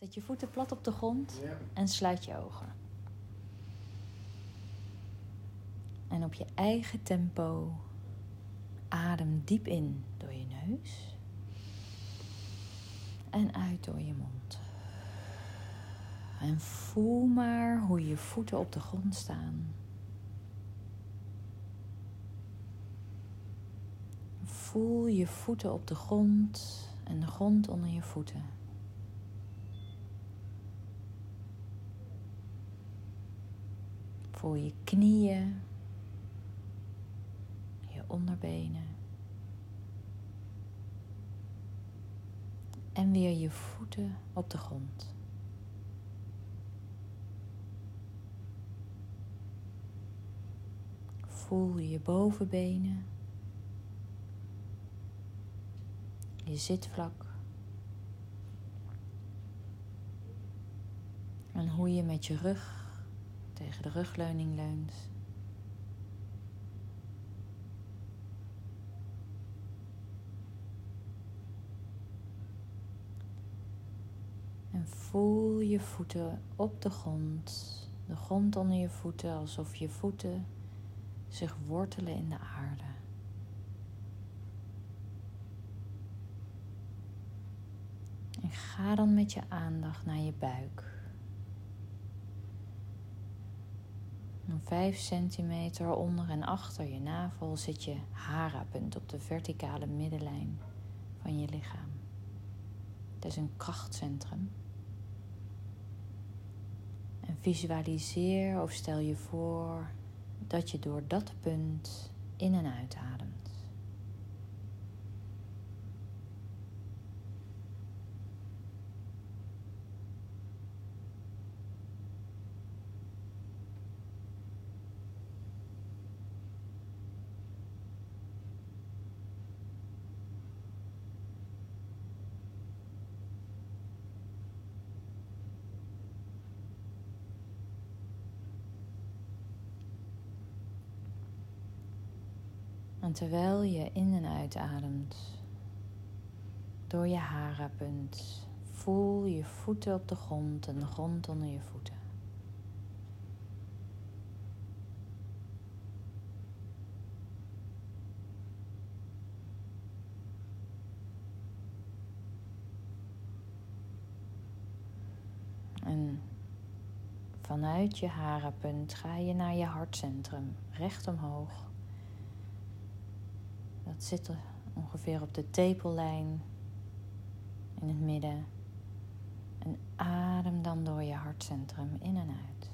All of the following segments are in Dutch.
Zet je voeten plat op de grond en sluit je ogen. En op je eigen tempo adem diep in door je neus en uit door je mond. En voel maar hoe je voeten op de grond staan. Voel je voeten op de grond en de grond onder je voeten. Voel je knieën, je onderbenen. En weer je voeten op de grond. Voel je bovenbenen, je zitvlak. En hoe je met je rug tegen de rugleuning leunt. En voel je voeten op de grond onder je voeten, alsof je voeten zich wortelen in de aarde. En ga dan met je aandacht naar je buik. En 5 centimeter onder en achter je navel zit je harapunt op de verticale middenlijn van je lichaam. Het is een krachtcentrum. En visualiseer of stel je voor dat je door dat punt in- en uitademt. En terwijl je in- en uitademt, door je harapunt, voel je voeten op de grond en de grond onder je voeten. En vanuit je harapunt ga je naar je hartcentrum, recht omhoog. Dat zit ongeveer op de tepellijn in het midden. En adem dan door je hartcentrum in en uit.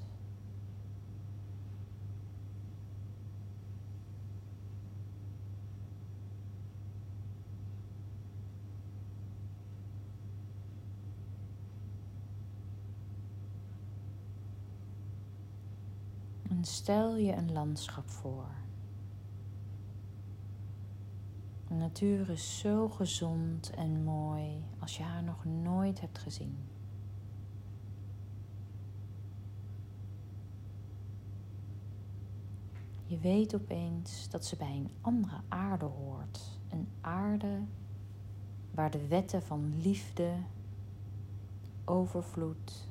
En stel je een landschap voor. De natuur is zo gezond en mooi als je haar nog nooit hebt gezien. Je weet opeens dat ze bij een andere aarde hoort. Een aarde waar de wetten van liefde, overvloed,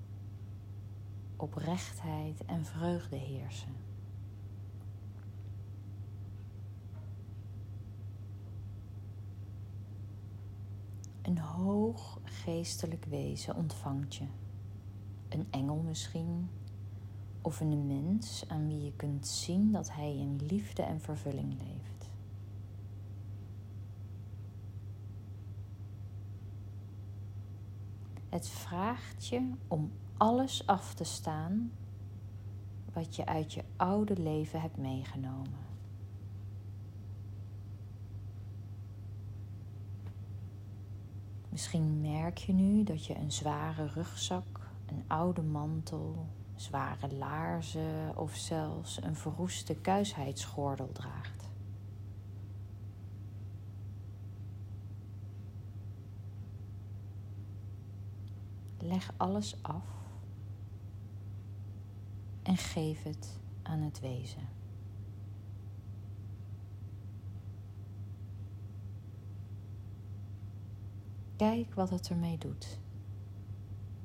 oprechtheid en vreugde heersen. Een hoog geestelijk wezen ontvangt je. Een engel misschien, of een mens aan wie je kunt zien dat hij in liefde en vervulling leeft. Het vraagt je om alles af te staan wat je uit je oude leven hebt meegenomen. Misschien merk je nu dat je een zware rugzak, een oude mantel, zware laarzen of zelfs een verroeste kuisheidsgordel draagt. Leg alles af en geef het aan het wezen. Kijk wat het ermee doet.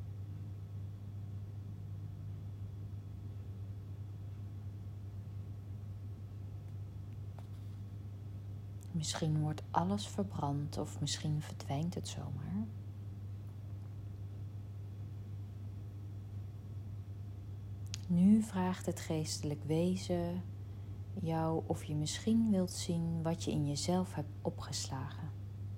Misschien wordt alles verbrand of misschien verdwijnt het zomaar. Nu vraagt het geestelijk wezen jou of je misschien wilt zien wat je in jezelf hebt opgeslagen.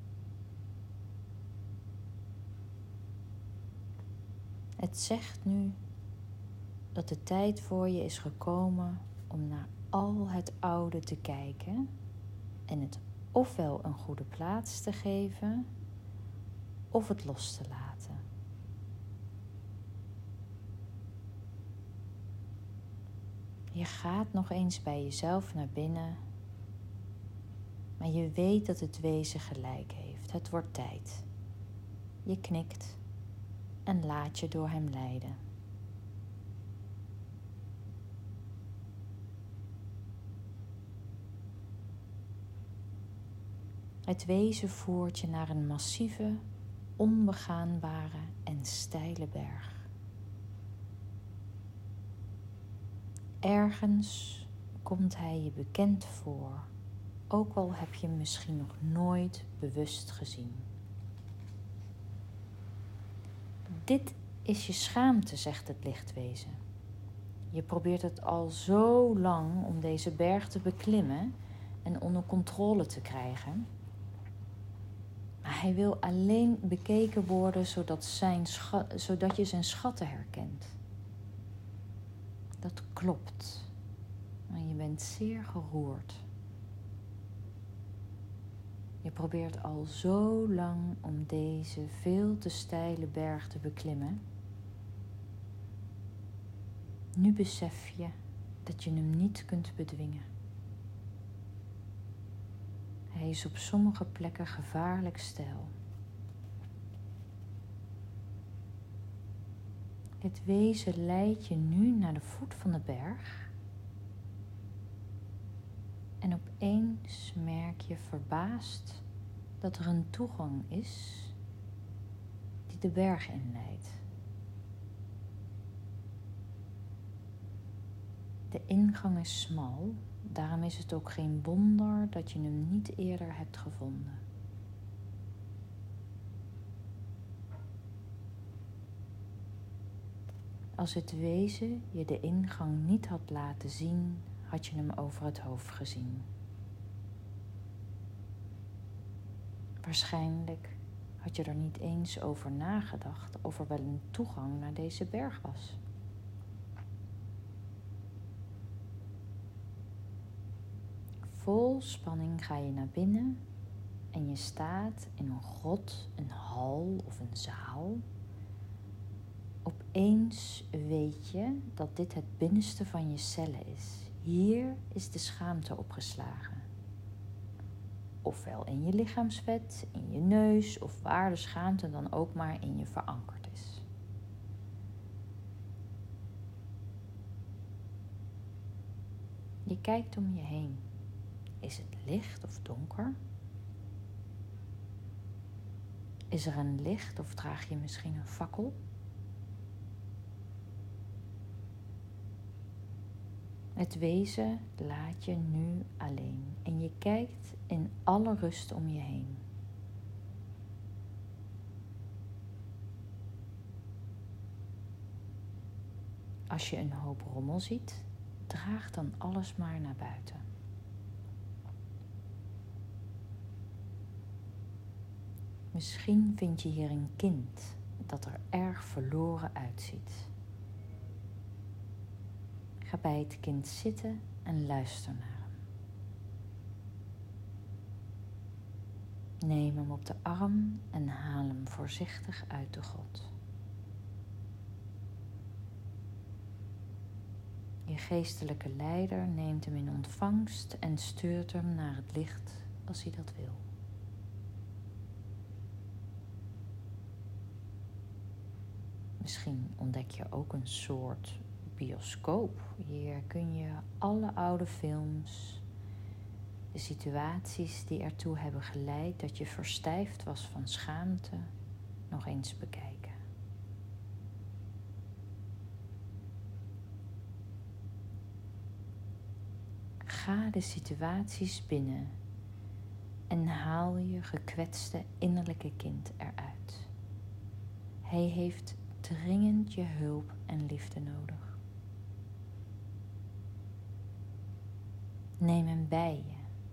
Het zegt nu dat de tijd voor je is gekomen om naar al het oude te kijken en het ofwel een goede plaats te geven of het los te laten. Je gaat nog eens bij jezelf naar binnen, maar je weet dat het wezen gelijk heeft. Het wordt tijd. Je knikt en laat je door hem leiden. Het wezen voert je naar een massieve, onbegaanbare en steile berg. Ergens komt hij je bekend voor, ook al heb je hem misschien nog nooit bewust gezien. Dit is je schaamte, zegt het lichtwezen. Je probeert het al zo lang om deze berg te beklimmen en onder controle te krijgen. Maar hij wil alleen bekeken worden zodat je zijn schatten herkent. Dat klopt, maar je bent zeer geroerd. Je probeert al zo lang om deze veel te steile berg te beklimmen. Nu besef je dat je hem niet kunt bedwingen. Hij is op sommige plekken gevaarlijk steil. Het wezen leidt je nu naar de voet van de berg. En opeens merk je verbaasd dat er een toegang is die de berg inleidt. De ingang is smal, daarom is het ook geen wonder dat je hem niet eerder hebt gevonden. Als het wezen je de ingang niet had laten zien, had je hem over het hoofd gezien. Waarschijnlijk had je er niet eens over nagedacht of er wel een toegang naar deze berg was. Vol spanning ga je naar binnen en je staat in een grot, een hal of een zaal. Opeens weet je dat dit het binnenste van je cellen is. Hier is de schaamte opgeslagen. Ofwel in je lichaamsvet, in je neus of waar de schaamte dan ook maar in je verankerd is. Je kijkt om je heen. Is het licht of donker? Is er een licht of draag je misschien een fakkel? Het wezen laat je nu alleen en je kijkt in alle rust om je heen. Als je een hoop rommel ziet, draag dan alles maar naar buiten. Misschien vind je hier een kind dat er erg verloren uitziet. Ga bij het kind zitten en luister naar hem. Neem hem op de arm en haal hem voorzichtig uit de grot. Je geestelijke leider neemt hem in ontvangst en stuurt hem naar het licht als hij dat wil. Misschien ontdek je ook een soort bioscoop. Hier kun je alle oude films, de situaties die ertoe hebben geleid dat je verstijfd was van schaamte, nog eens bekijken. Ga de situaties binnen haal je gekwetste innerlijke kind eruit. Hij heeft dringend je hulp en liefde nodig. Neem hem bij je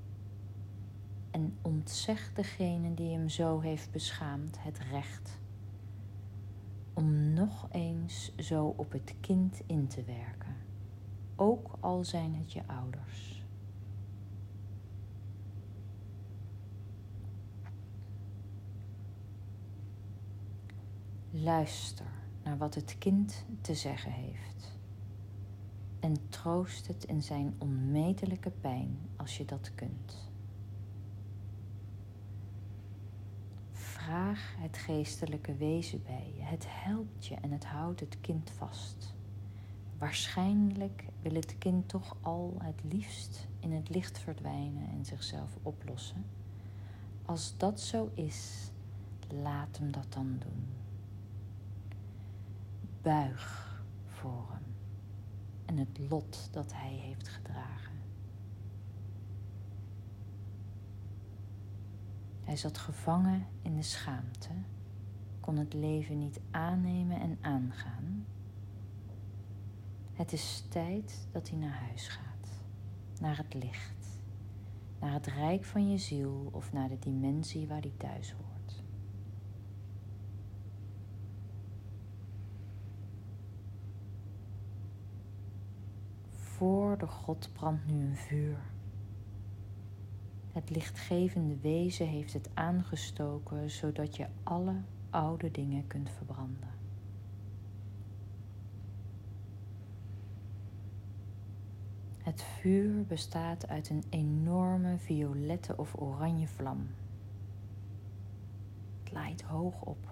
en ontzeg degene die hem zo heeft beschaamd het recht om nog eens zo op het kind in te werken, ook al zijn het je ouders. Luister naar wat het kind te zeggen heeft en troost het in zijn onmetelijke pijn als je dat kunt. Vraag het geestelijke wezen bij je. Het helpt je en het houdt het kind vast. Waarschijnlijk wil het kind toch al het liefst in het licht verdwijnen en zichzelf oplossen. Als dat zo is, laat hem dat dan doen. Buig voor hem en het lot dat hij heeft gedragen. Hij zat gevangen in de schaamte, kon het leven niet aannemen en aangaan. Het is tijd dat hij naar huis gaat, naar het licht, naar het rijk van je ziel of naar de dimensie waar hij thuis hoort. Voor de God brandt nu een vuur. Het lichtgevende wezen heeft het aangestoken, zodat je alle oude dingen kunt verbranden. Het vuur bestaat uit een enorme violette of oranje vlam. Het laait hoog op.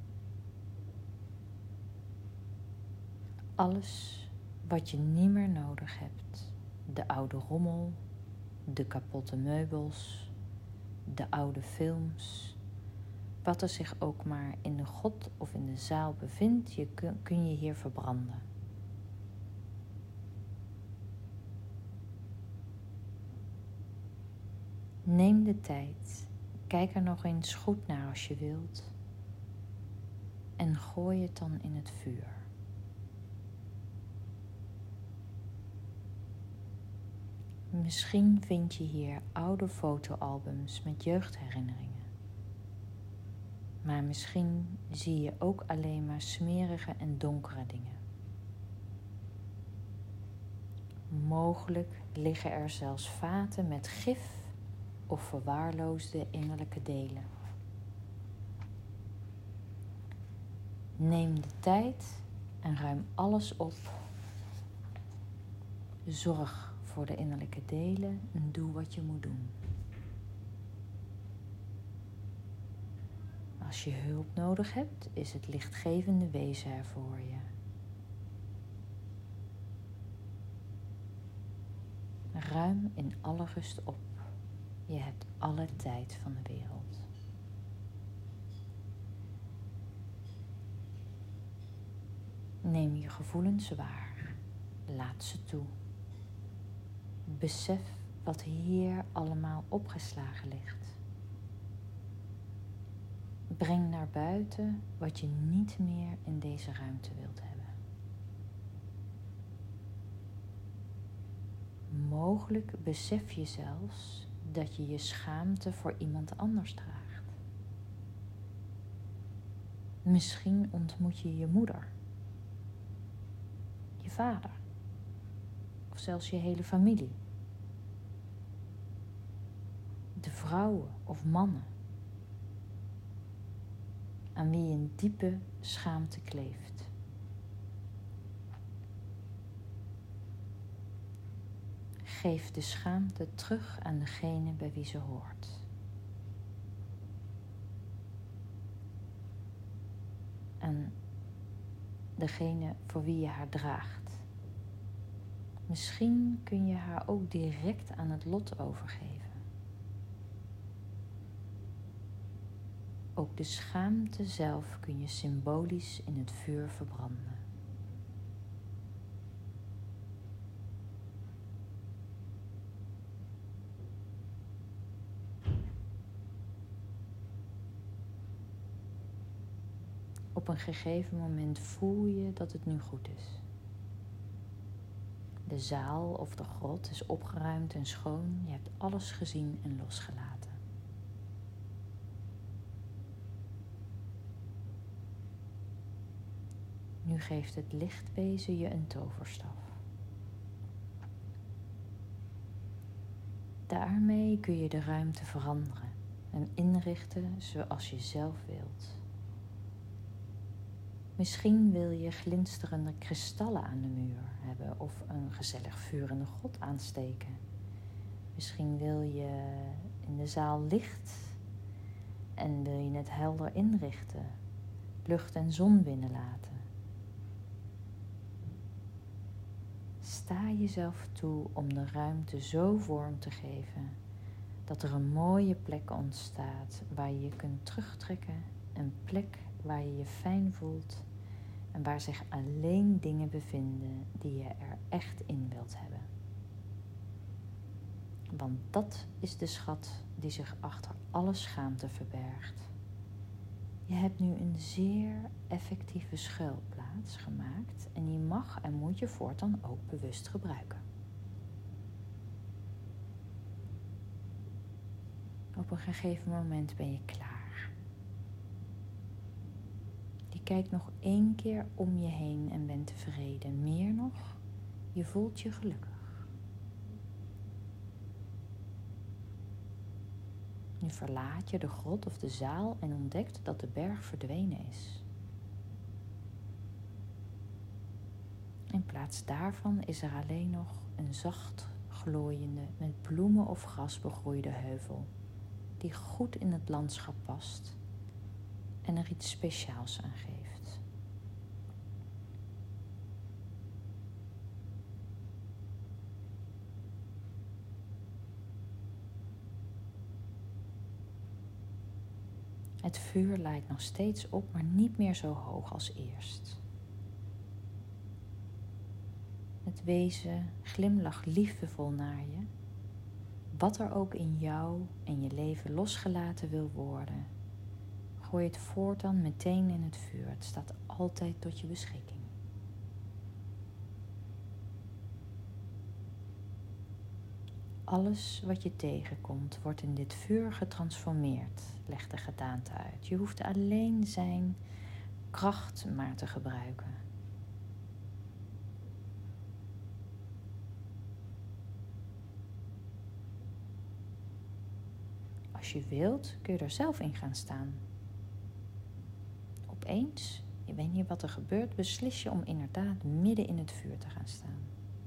Alles wat je niet meer nodig hebt, de oude rommel, de kapotte meubels, de oude films, wat er zich ook maar in de god of in de zaal bevindt, kun je hier verbranden. Neem de tijd, kijk er nog eens goed naar als je wilt en gooi het dan in het vuur. Misschien vind je hier oude fotoalbums met jeugdherinneringen. Maar misschien zie je ook alleen maar smerige en donkere dingen. Mogelijk liggen er zelfs vaten met gif of verwaarloosde innerlijke delen. Neem de tijd en ruim alles op. Zorg voor de innerlijke delen en doe wat je moet doen. Als je hulp nodig hebt, is het lichtgevende wezen er voor je. Ruim in alle rust op. Je hebt alle tijd van de wereld. Neem je gevoelens waar. Laat ze toe. Besef wat hier allemaal opgeslagen ligt. Breng naar buiten wat je niet meer in deze ruimte wilt hebben. Mogelijk besef je zelfs dat je je schaamte voor iemand anders draagt. Misschien ontmoet je je moeder, je vader of zelfs je hele familie. De vrouwen of mannen aan wie een diepe schaamte kleeft. Geef de schaamte terug aan degene bij wie ze hoort. En degene voor wie je haar draagt. Misschien kun je haar ook direct aan het lot overgeven. Ook de schaamte zelf kun je symbolisch in het vuur verbranden. Op een gegeven moment voel je dat het nu goed is. De zaal of de grot is opgeruimd en schoon. Je hebt alles gezien en losgelaten. Nu geeft het lichtwezen je een toverstaf. Daarmee kun je de ruimte veranderen en inrichten zoals je zelf wilt. Misschien wil je glinsterende kristallen aan de muur hebben of een gezellig vurende god aansteken. Misschien wil je in de zaal licht en wil je het helder inrichten, lucht en zon binnenlaten. Sta jezelf toe om de ruimte zo vorm te geven dat er een mooie plek ontstaat waar je je kunt terugtrekken, een plek waar je je fijn voelt en waar zich alleen dingen bevinden die je er echt in wilt hebben. Want dat is de schat die zich achter alle schaamte verbergt. Je hebt nu een zeer effectieve schuilplaats gemaakt en die mag en moet je voortaan ook bewust gebruiken. Op een gegeven moment ben je klaar. Je kijkt nog 1 keer om je heen en bent tevreden. Meer nog, je voelt je gelukkig. Nu verlaat je de grot of de zaal en ontdekt dat de berg verdwenen is. In plaats daarvan is er alleen nog een zacht glooiende, met bloemen of gras begroeide heuvel, die goed in het landschap past en er iets speciaals aan geeft. Het vuur laait nog steeds op, maar niet meer zo hoog als eerst. Het wezen glimlacht liefdevol naar je. Wat er ook in jou en je leven losgelaten wil worden, gooi het voortaan meteen in het vuur. Het staat altijd tot je beschikking. Alles wat je tegenkomt wordt in dit vuur getransformeerd, legt de gedaante uit. Je hoeft alleen zijn kracht maar te gebruiken. Als je wilt, kun je er zelf in gaan staan. Opeens, je weet niet wat er gebeurt, beslis je om inderdaad midden in het vuur te gaan staan.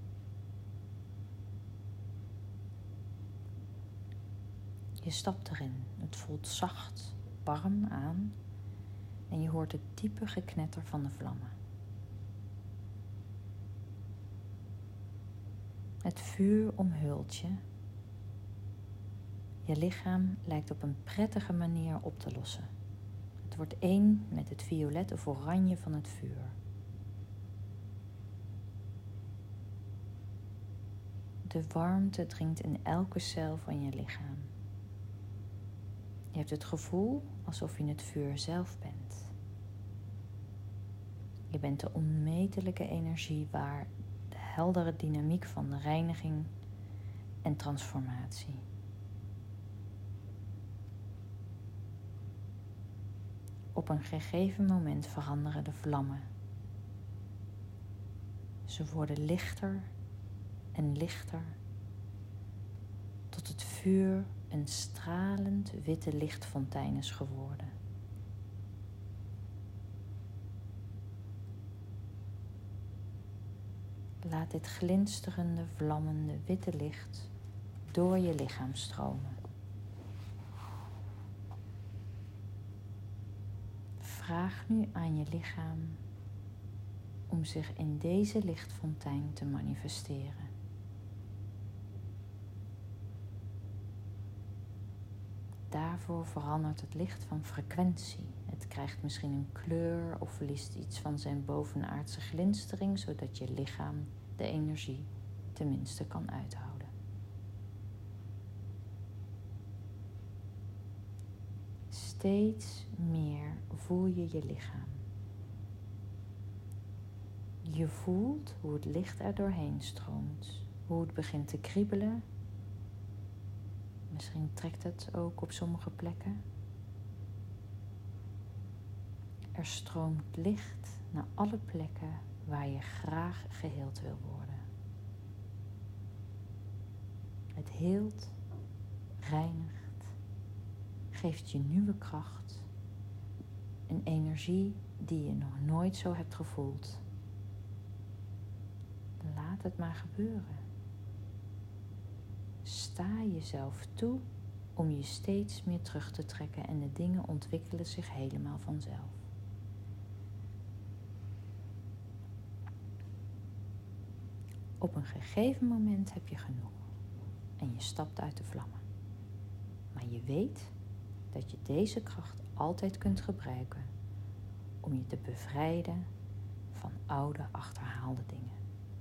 Je stapt erin. Het voelt zacht, warm aan en je hoort het diepe geknetter van de vlammen. Het vuur omhult je. Je lichaam lijkt op een prettige manier op te lossen. Het wordt één met het violet of oranje van het vuur. De warmte dringt in elke cel van je lichaam. Je hebt het gevoel alsof je het vuur zelf bent. Je bent de onmetelijke energie waar, de heldere dynamiek van de reiniging en transformatie. Op een gegeven moment veranderen de vlammen. Ze worden lichter en lichter, tot het vuur een stralend witte lichtfontein is geworden. Laat dit glinsterende, vlammende witte licht door je lichaam stromen. Vraag nu aan je lichaam om zich in deze lichtfontein te manifesteren. Daarvoor verandert het licht van frequentie. Het krijgt misschien een kleur of verliest iets van zijn bovenaardse glinstering, zodat je lichaam de energie tenminste kan uithouden. Steeds meer voel je je lichaam. Je voelt hoe het licht er doorheen stroomt. Hoe het begint te kriebelen. Misschien trekt het ook op sommige plekken. Er stroomt licht naar alle plekken waar je graag geheeld wil worden. Het heelt, reinigt, geeft je nieuwe kracht. Een energie die je nog nooit zo hebt gevoeld. Laat het maar gebeuren. Sta jezelf toe om je steeds meer terug te trekken en de dingen ontwikkelen zich helemaal vanzelf. Op een gegeven moment heb je genoeg en je stapt uit de vlammen. Maar je weet dat je deze kracht altijd kunt gebruiken om je te bevrijden van oude, achterhaalde dingen.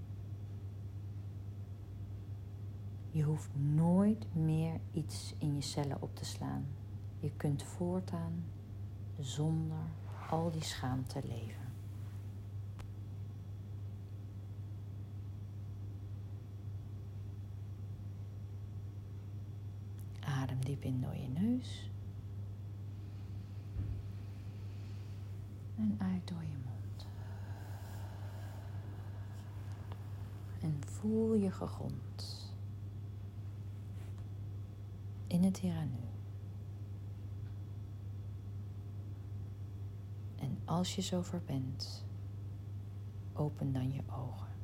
Je hoeft nooit meer iets in je cellen op te slaan. Je kunt voortaan zonder al die schaamte leven. Adem diep in door je neus. En uit door je mond. En voel je gegrond. In het hier en nu. En als je zover bent, open dan je ogen.